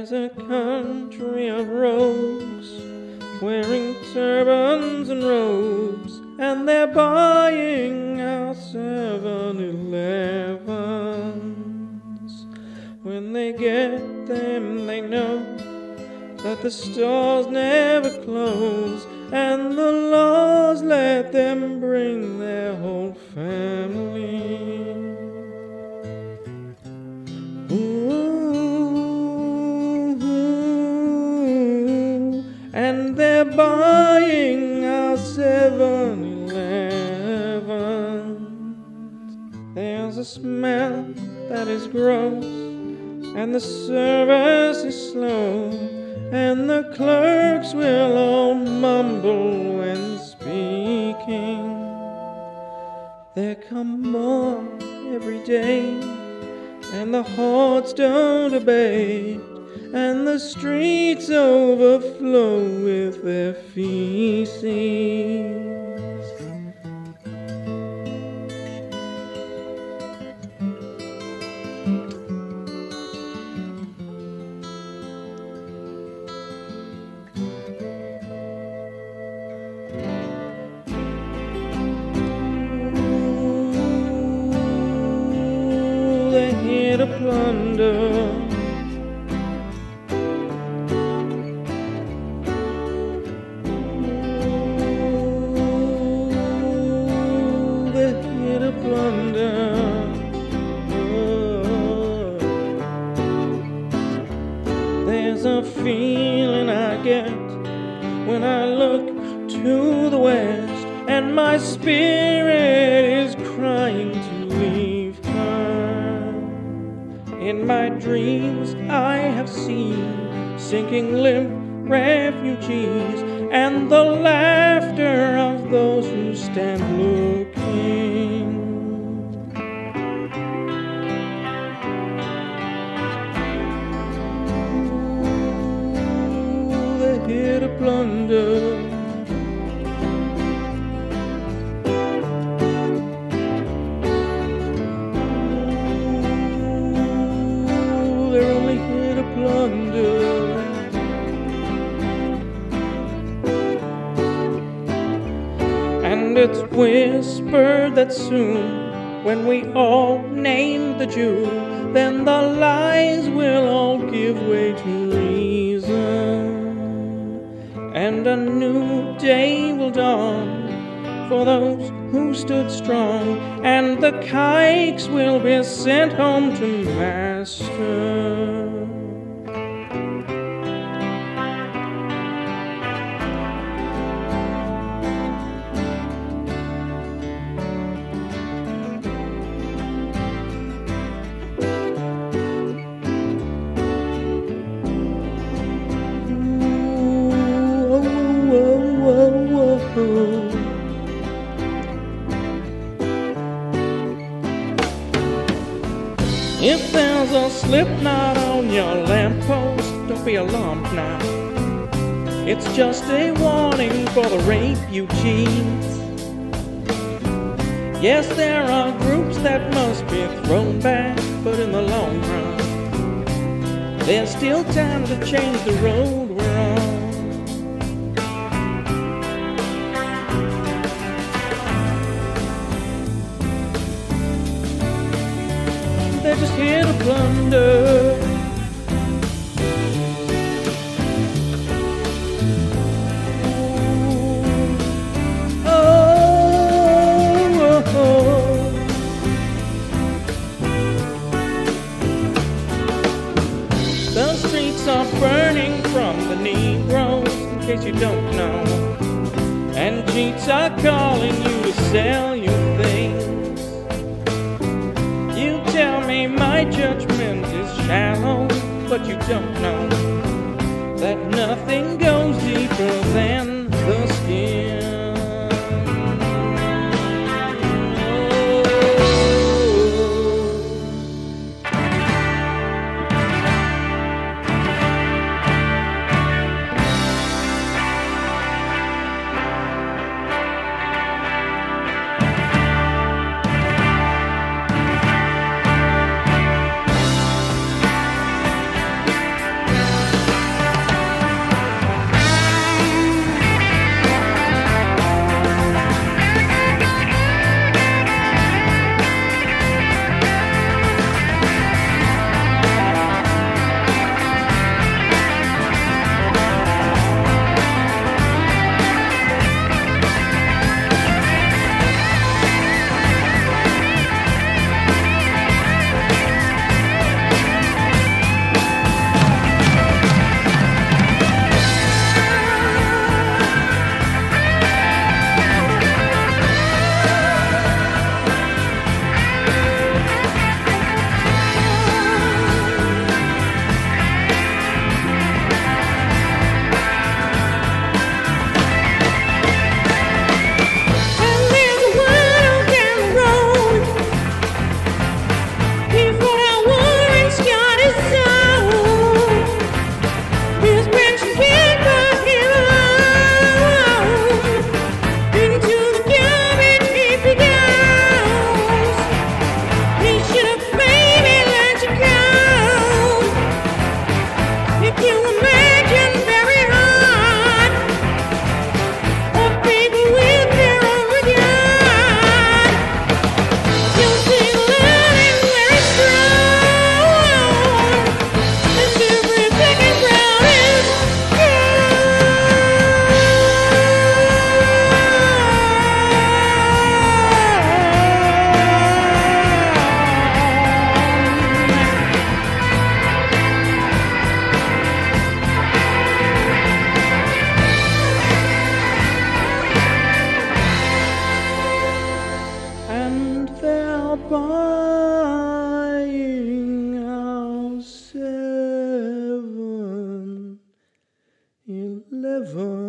There's a country of rogues wearing turbans and robes, and they're buying our 7-Elevens. When they get them, they know that the stores never close, and the laws let them bring their whole family. And they're buying our 7-Elevens. There's a smell that is gross, and the service is slow, and the clerks will all mumble when speaking. There come more every day, and the hordes don't abate, and the streets overflow with their feces. They're here to plunder. There's a feeling I get when I look to the west, and my spirit is crying to leave her. In my dreams I have seen sinking limp refugees, and the laughter of those who stand looking. Here to plunder. They're only here to plunder. And it's whispered that soon, when we all name the Jew, then the lies will all give way to reason, and a new day will dawn for those who stood strong, and the kikes will be sent home to master. If there's a slip knot on your lamppost, don't be alarmed now. It's just a warning for the refugees. Yes, there are groups that must be thrown back, but in the long run, there's still time to change the road we're on. They're just here to plunder. The streets are burning from the Negroes, in case you don't know, and cheats are calling you to sell you things. You tell me my judgment is shallow, but you don't know that nothing goes deeper than the skin. are buying house 7-Eleven.